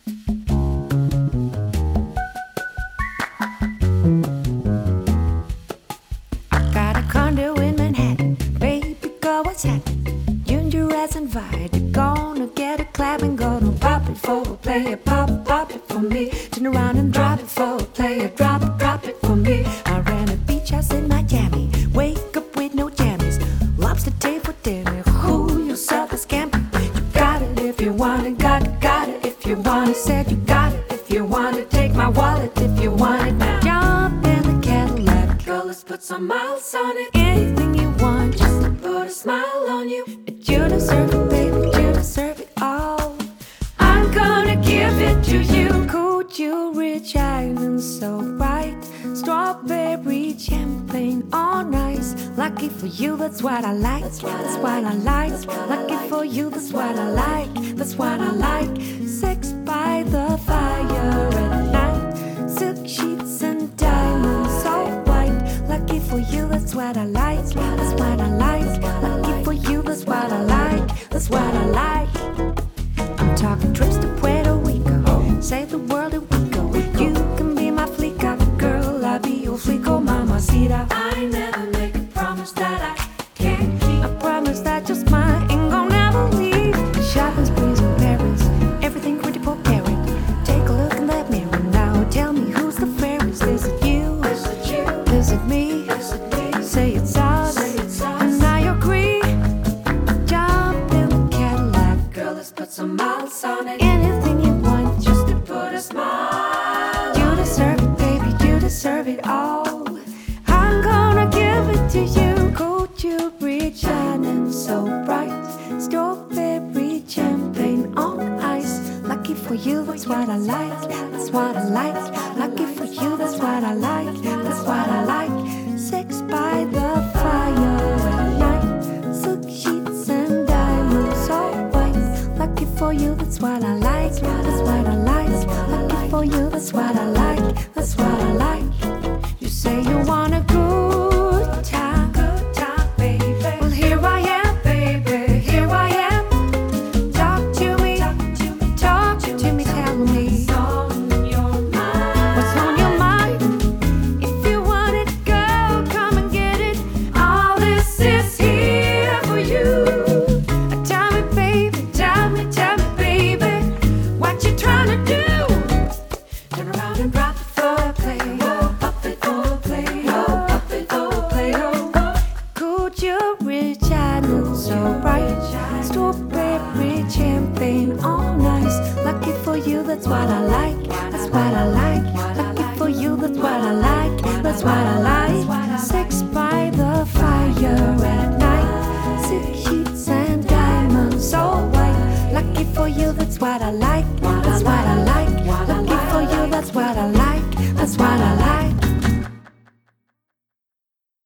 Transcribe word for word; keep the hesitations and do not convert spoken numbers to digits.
Got a condo in Manhattan, baby girl, what's happening? You and your ass invited, gonna get a clap and gonna pop it for a player, pop, pop it for me. Turn around and drop it for a player, drop, drop it for me. I ran a beach house in Miami, wake up with no jammies, lobster tail for dinner. Who yourself a scampi? You got it if you want it, got it, got it if you want it. Said you got it if you want it, take my wallet if you want it now. Jump in the Cadillac, girl, let's put some miles on it. Anything you want, just to put a smile on you. But you deserve it, baby, you deserve it all. I'm gonna give it to you. Cold, you rich island, so bright. Strawberry champagne on ice. Lucky for you, that's what I like. That's what I like. Lucky for you, that's what I like. That's what I like. Sex by the fire at night. Silk sheets and diamonds, all white. Lucky for you, that's what I like. That's what I like. Lucky for you, that's what I like. That's what I like. I'm talking trips to Puerto Rico. Save the world and we go. You can be my flica, girl. I'll be your flico, mamacita. I never make a promise that I can't keep. I promise that you're mine, ain't gonna never leave. Shopping sprees in Paris, everything twenty-four carat. Take a look in that mirror now. Tell me who's the fairest. Is it you? Is it you? Is it me? Is it me? Say it's us. Say it's us. And I agree. Jump in the Cadillac, girl. Let's put some miles on it. Anything you want, just to put a smile. You deserve it, baby. You deserve it all. I'm gonna give it to you. Cold, you rich, shining so bright. Strawberry champagne on ice. Lucky for you, that's what I like. That's what I like. Lucky for you, that's what I like. That's what I like. Sex by the fire at night. Silk sheets and diamonds, all white. Lucky for you, that's what I like. That's what I like. Lucky for you, that's what I like. That's what I like. You say you want a good time, good time, baby. Well, here I am, baby. Here I am. Talk to me, talk to me, talk to me. Tell me what's on your mind. What's on your mind? If you want it, girl, come and get it. All this is here for you. Tell me, baby, tell me, tell me, baby, what you trying to do? Turn around and drop it for a play. Oh, pop it for a play. Oh, pop it for a play. Oh, could you rich island so bright? Strawberry champagne on ice. Lucky for you, that's what I like. That's what I like. Lucky for you, that's what I like. That's what I like. Sex by the fire at night. Silk sheets and diamonds, so white. Lucky for you, that's what I like.